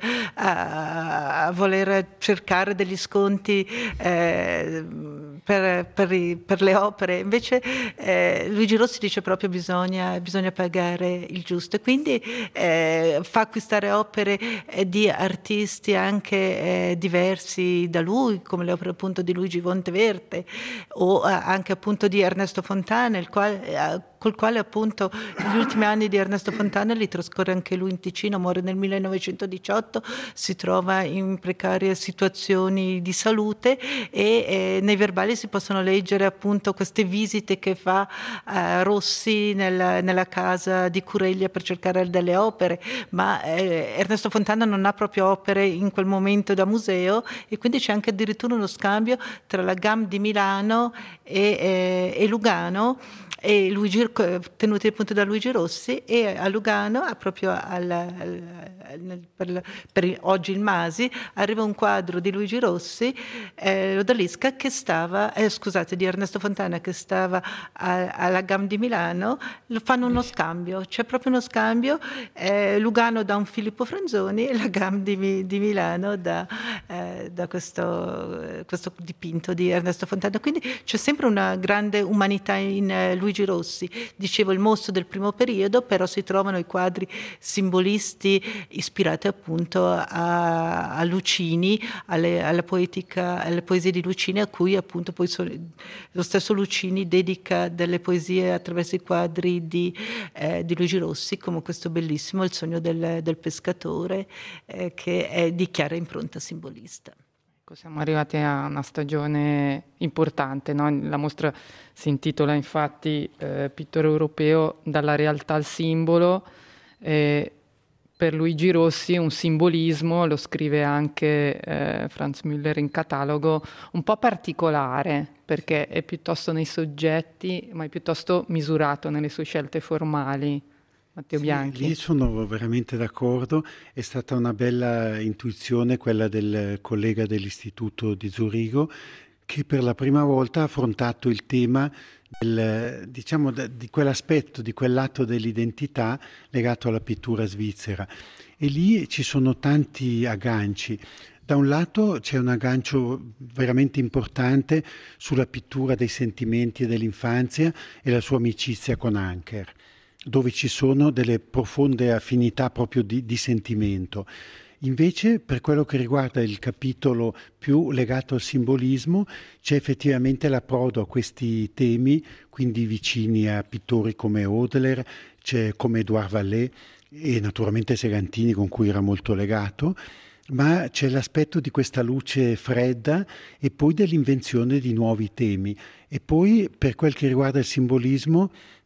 a, a voler cercare degli sconti eh, per, per, i, per le opere. Invece eh, Luigi Rossi dice proprio bisogna, bisogna pagare il giusto, e quindi eh, fa acquistare opere di artisti anche eh, diversi da lui, come le opere appunto di Luigi Monteverde o eh, anche appunto di Ernesto Fontana, il quale, eh, col quale appunto gli ultimi anni di Ernesto Fontana li trascorre anche lui in Ticino, muore nel millenovecentodiciotto, si trova in precarie situazioni di salute, e eh, nei verbali si possono leggere appunto queste visite che fa eh, Rossi nella, nella casa di Cureglia per cercare delle opere, ma eh, Ernesto Fontana non ha proprio opere in quel momento da museo, e quindi c'è anche addirittura uno scambio tra la G A M di Milano e, e, e Lugano, e Luigi, tenuti appunto da Luigi Rossi, e a Lugano, proprio al, al, per, per oggi il Masi, arriva un quadro di Luigi Rossi, eh, l'odalisca che stava, eh, scusate, di Ernesto Fontana, che stava a, alla G A M di Milano, lo fanno uno scambio, c'è proprio uno scambio, eh, Lugano da un Filippo Franzoni e la G A M di, di Milano da, eh, da questo, questo dipinto di Ernesto Fontana. Quindi c'è sempre una grande umanità in eh, Luigi Rossi. Dicevo il mostro del primo periodo, però si trovano i quadri simbolisti ispirati appunto a, a Lucini, alle, alla poetica, alle poesie di Lucini, a cui appunto poi so, lo stesso Lucini dedica delle poesie attraverso i quadri di, eh, di Luigi Rossi, come questo bellissimo Il sogno del, del pescatore, eh, che è di chiara impronta simbolista. Siamo arrivati a una stagione importante, no? La mostra si intitola infatti eh, Pittore europeo dalla realtà al simbolo. Eh, per Luigi Rossi un simbolismo, lo scrive anche eh, Franz Müller in catalogo, un po' particolare, perché è piuttosto nei soggetti, ma è piuttosto misurato nelle sue scelte formali. Matteo sì, Bianchi. Lì sono veramente d'accordo, è stata una bella intuizione quella del collega dell'Istituto di Zurigo, che per la prima volta ha affrontato il tema del, diciamo, di quell'aspetto, di quel lato dell'identità legato alla pittura svizzera. E lì ci sono tanti agganci. Da un lato c'è un aggancio veramente importante sulla pittura dei sentimenti e dell'infanzia e la sua amicizia con Anker, dove ci sono delle profonde affinità proprio di, di sentimento. Invece, per quello che riguarda il capitolo più legato al simbolismo, c'è effettivamente l'approdo a questi temi, quindi vicini a pittori come Odeler, c'è come Edouard Vallée e naturalmente Segantini, con cui era molto legato, ma c'è l'aspetto di questa luce fredda e poi dell'invenzione di nuovi temi. E poi, per quel che riguarda il simbolismo,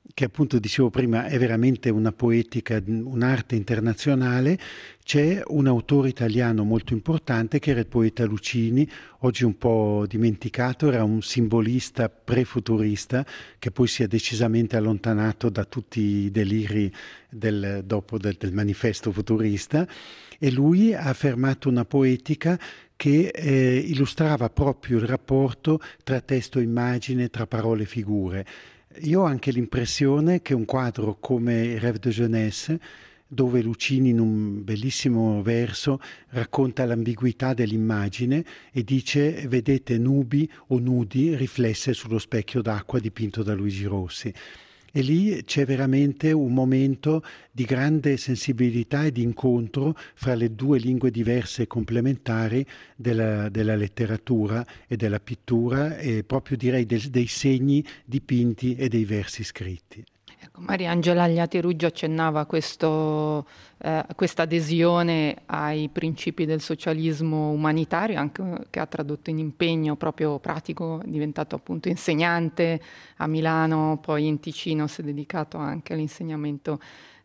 che appunto dicevo prima è veramente una poetica, un'arte internazionale. C'è un autore italiano molto importante che era il poeta Lucini, oggi un po' dimenticato, era un simbolista pre-futurista che poi si è decisamente allontanato da tutti i deliri del, dopo del, del manifesto futurista, e lui ha affermato una poetica che eh, illustrava proprio il rapporto tra testo e immagine, tra parole e figure. Io ho anche l'impressione che un quadro come Rêve de Jeunesse, dove Lucini in un bellissimo verso racconta l'ambiguità dell'immagine e dice: vedete nubi o nudi riflesse sullo specchio d'acqua dipinto da Luigi Rossi. E lì c'è veramente un momento di grande sensibilità e di incontro fra le due lingue diverse e complementari della, della letteratura e della pittura, e proprio direi del, dei segni dipinti e dei versi scritti. Ecco, Mariangela Agliati-Ruggio accennava a questo, eh, questa adesione ai principi del socialismo umanitario, anche che ha tradotto in impegno proprio pratico, è diventato appunto insegnante a Milano, poi in Ticino si è dedicato anche all'insegnamento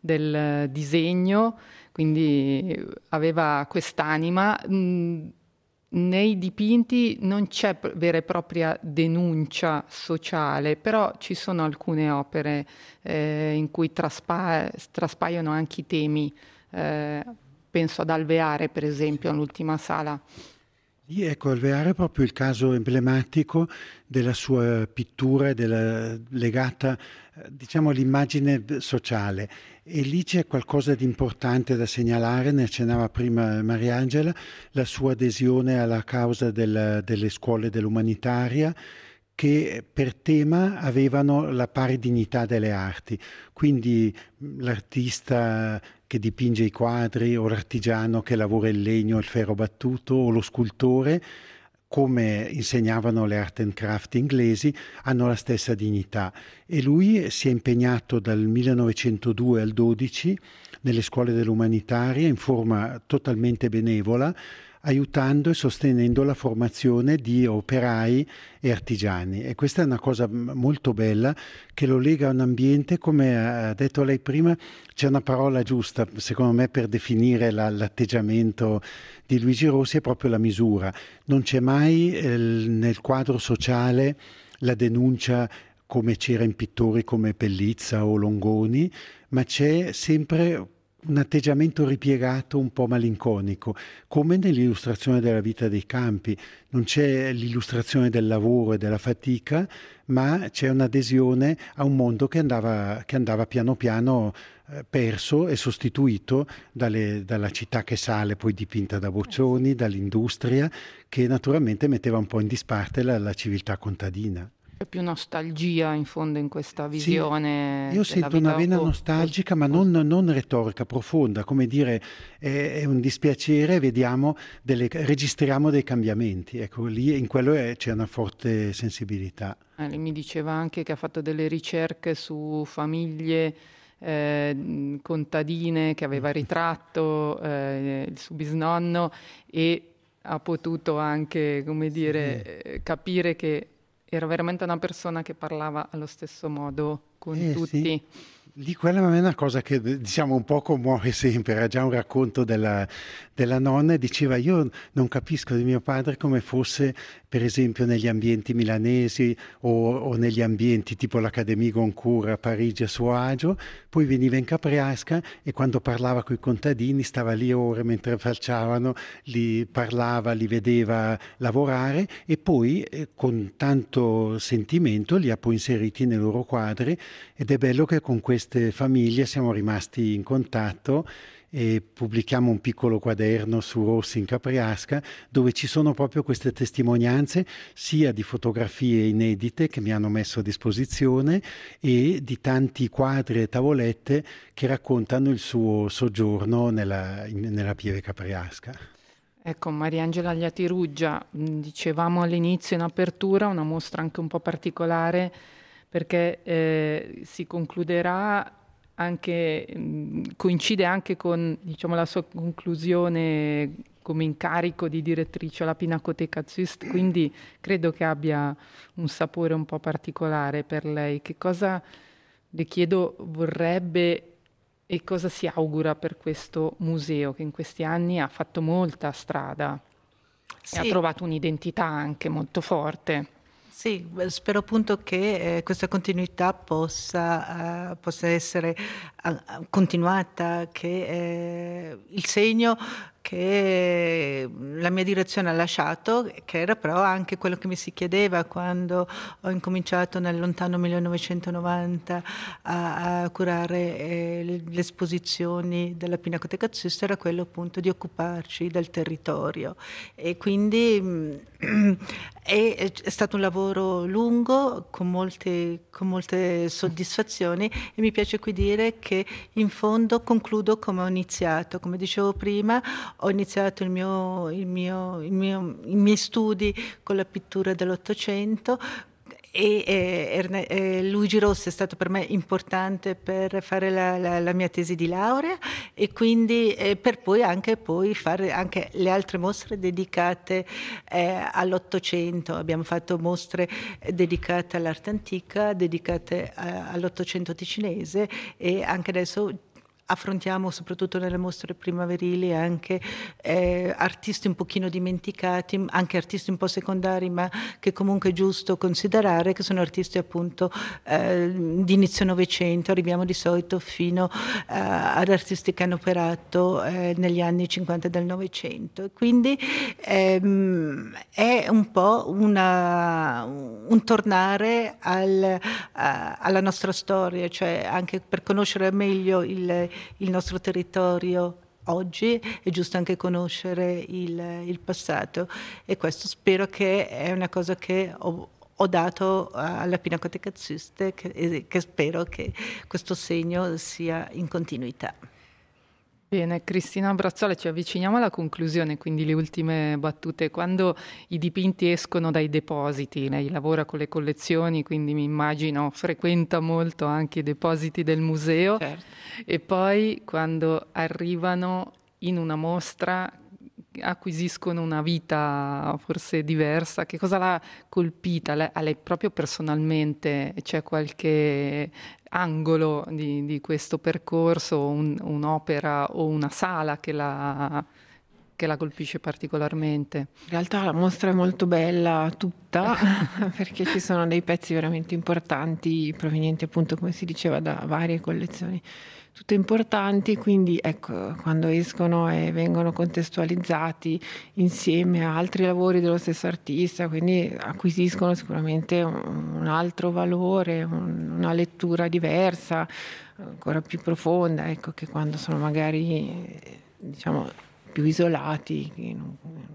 del disegno, quindi aveva quest'anima. Mh, Nei dipinti non c'è vera e propria denuncia sociale, però ci sono alcune opere eh, in cui traspa- traspaiono anche i temi. Eh, penso ad Alveare, per esempio, all'ultima sala. Lì, ecco, Alveare è proprio il caso emblematico della sua pittura della, legata, diciamo, all'immagine sociale. E lì c'è qualcosa di importante da segnalare, ne accennava prima Mariangela, la sua adesione alla causa del, delle scuole dell'umanitaria, che per tema avevano la pari dignità delle arti. Quindi l'artista che dipinge i quadri, o l'artigiano che lavora il legno, il ferro battuto, o lo scultore, come insegnavano le art and craft inglesi, hanno la stessa dignità. E lui si è impegnato dal millenovecentodue al dodici nelle scuole dell'umanitaria in forma totalmente benevola, aiutando e sostenendo la formazione di operai e artigiani. E questa è una cosa molto bella che lo lega a un ambiente, come ha detto lei prima, c'è una parola giusta secondo me per definire la, l'atteggiamento di Luigi Rossi, è proprio la misura. Non c'è mai eh, nel quadro sociale la denuncia come c'era in pittori come Pellizza o Longoni, ma c'è sempre un atteggiamento ripiegato, un po' malinconico, come nell'illustrazione della vita dei campi. Non c'è l'illustrazione del lavoro e della fatica, ma c'è un'adesione a un mondo che andava, che andava piano piano eh, perso e sostituito dalle, dalla città che sale, poi dipinta da Boccioni, dall'industria, che naturalmente metteva un po' in disparte la, la civiltà contadina. C'è più nostalgia in fondo in questa visione. Sì, io sento una vena o, nostalgica, o, ma non, non retorica, profonda, come dire, è, è un dispiacere, vediamo delle, registriamo dei cambiamenti. Ecco, lì in quello è, c'è una forte sensibilità. Eh, lei mi diceva anche che ha fatto delle ricerche su famiglie eh, contadine che aveva ritratto, eh, il suo bisnonno, e ha potuto anche, come dire, sì. capire che era veramente una persona che parlava allo stesso modo con eh, tutti. Sì. Lì quella è una cosa che diciamo un po' commuove sempre. Era già un racconto della, della nonna, e diceva: io non capisco di mio padre come fosse per esempio negli ambienti milanesi o, o negli ambienti tipo l'Académie Goncourt a Parigi a suo agio, poi veniva in Capriasca e quando parlava con i contadini stava lì ore mentre facciavano, li parlava, li vedeva lavorare, e poi eh, con tanto sentimento li ha poi inseriti nei loro quadri. Ed è bello che con queste famiglie siamo rimasti in contatto e pubblichiamo un piccolo quaderno su Rossi in Capriasca, dove ci sono proprio queste testimonianze sia di fotografie inedite che mi hanno messo a disposizione e di tanti quadri e tavolette che raccontano il suo soggiorno nella, in, nella Pieve Capriasca. Ecco, Mariangela Agliati-Ruggio, dicevamo all'inizio in apertura, una mostra anche un po' particolare perché eh, si concluderà anche, mh, coincide anche con, diciamo, la sua conclusione come incarico di direttrice alla Pinacoteca Züst, quindi credo che abbia un sapore un po' particolare per lei. Che cosa le chiedo, vorrebbe e cosa si augura per questo museo che in questi anni ha fatto molta strada Sì. e ha trovato un'identità anche molto forte. Sì, spero appunto che eh, questa continuità possa, uh, possa essere uh, continuata, che eh, il segno che la mia direzione ha lasciato, che era però anche quello che mi si chiedeva quando ho incominciato nel lontano millenovecentonovanta a, a curare eh, le, le esposizioni della Pinacoteca Züst, era quello appunto di occuparci del territorio. E quindi mh, è, è stato un lavoro lungo, con molte, con molte soddisfazioni, e mi piace qui dire che in fondo concludo come ho iniziato. Come dicevo prima, ho iniziato il mio, il mio, il mio, i miei studi con la pittura dell'Ottocento, e, e, e Luigi Rossi è stato per me importante per fare la, la, la mia tesi di laurea, e quindi eh, per poi anche poi fare anche le altre mostre dedicate eh, all'Ottocento. Abbiamo fatto mostre dedicate all'arte antica, dedicate a, all'Ottocento ticinese, e anche adesso affrontiamo, soprattutto nelle mostre primaverili, anche eh, artisti un pochino dimenticati, anche artisti un po' secondari, ma che comunque è giusto considerare, che sono artisti appunto eh, di inizio Novecento. Arriviamo di solito fino eh, ad artisti che hanno operato eh, negli anni cinquanta del Novecento. Quindi ehm, è un po' una, un tornare al, a, alla nostra storia, cioè anche per conoscere meglio il il nostro territorio oggi è giusto anche conoscere il, il passato, e questo spero che è una cosa che ho, ho dato alla Pinacoteca Züst, che, che spero che questo segno sia in continuità. Bene, Cristina Brazzola, ci avviciniamo alla conclusione, quindi le ultime battute. Quando i dipinti escono dai depositi, lei lavora con le collezioni, quindi mi immagino frequenta molto anche i depositi del museo, Certo. E poi quando arrivano in una mostra acquisiscono una vita forse diversa. Che cosa l'ha colpita lei, a lei proprio personalmente? C'è qualche angolo di, di questo percorso, un, un'opera o una sala che la, che la colpisce particolarmente? In realtà la mostra è molto bella tutta, perché ci sono dei pezzi veramente importanti, provenienti appunto, come si diceva, da varie collezioni, tutte importanti. Quindi ecco, quando escono e vengono contestualizzati insieme a altri lavori dello stesso artista, quindi acquisiscono sicuramente un, un altro valore, un, una lettura diversa, ancora più profonda, ecco, che quando sono magari, diciamo, più isolati. In,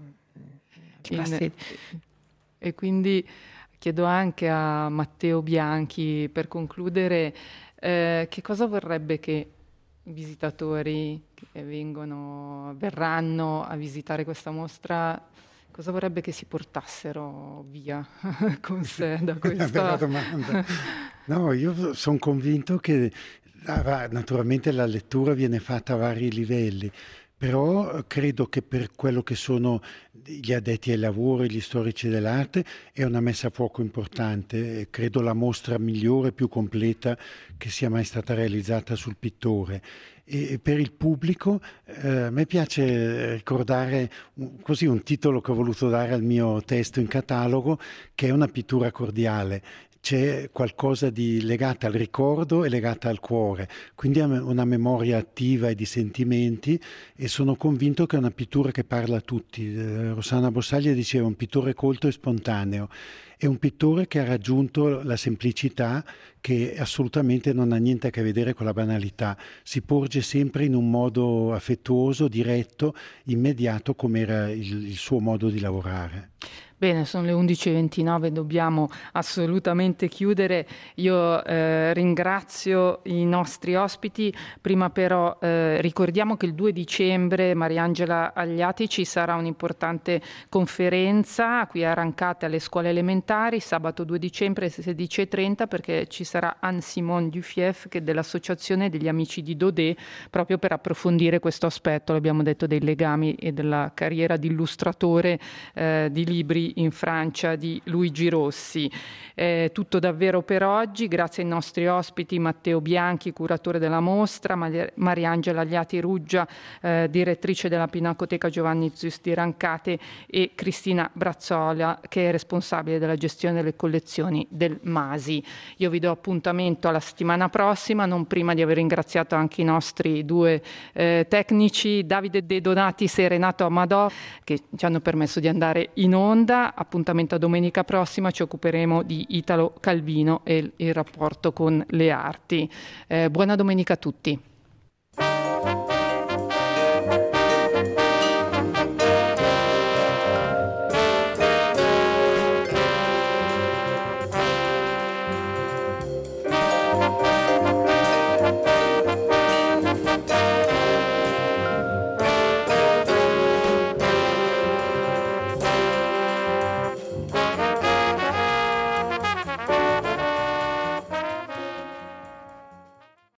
in, e quindi chiedo anche a Matteo Bianchi, per concludere, eh, che cosa vorrebbe che i visitatori che vengono, verranno a visitare questa mostra, cosa vorrebbe che si portassero via con sé da questa? Una bella domanda. No, io sono convinto che naturalmente la lettura viene fatta a vari livelli, però credo che per quello che sono gli addetti ai lavori, gli storici dell'arte, è una messa a fuoco importante. Credo la mostra migliore, più completa che sia mai stata realizzata sul pittore. E per il pubblico eh, a me piace ricordare un, così un titolo che ho voluto dare al mio testo in catalogo, che è una pittura cordiale. C'è qualcosa di legata al ricordo e legata al cuore, quindi è una memoria attiva e di sentimenti, e sono convinto che è una pittura che parla a tutti. Eh, Rossana Bossaglia diceva un pittore colto e spontaneo, è un pittore che ha raggiunto la semplicità, che assolutamente non ha niente a che vedere con la banalità, si porge sempre in un modo affettuoso, diretto, immediato, come era il, il suo modo di lavorare. Bene, sono le undici e ventinove, dobbiamo assolutamente chiudere. Io eh, ringrazio i nostri ospiti. Prima però eh, ricordiamo che il due dicembre Mariangela Agliati ci sarà un'importante conferenza qui a Rancate alle scuole elementari, sabato due dicembre alle sedici e trenta, perché ci sarà Anne-Simone Dufief, che è dell'Associazione degli Amici di Daudet, proprio per approfondire questo aspetto, l'abbiamo detto, dei legami e della carriera di illustratore eh, di libri qui in Francia di Luigi Rossi. È tutto davvero per oggi, grazie ai nostri ospiti Matteo Bianchi, curatore della mostra, Mariangela Agliati Ruggia, eh, direttrice della Pinacoteca Giovanni Züst di Rancate, e Cristina Brazzola, che è responsabile della gestione delle collezioni del Masi. Io vi do appuntamento alla settimana prossima, non prima di aver ringraziato anche i nostri due eh, tecnici, Davide De Donatis e Renato Amadò, che ci hanno permesso di andare in onda. Appuntamento a domenica prossima, ci occuperemo di Italo Calvino e il, il rapporto con le arti. Eh, buona domenica a tutti.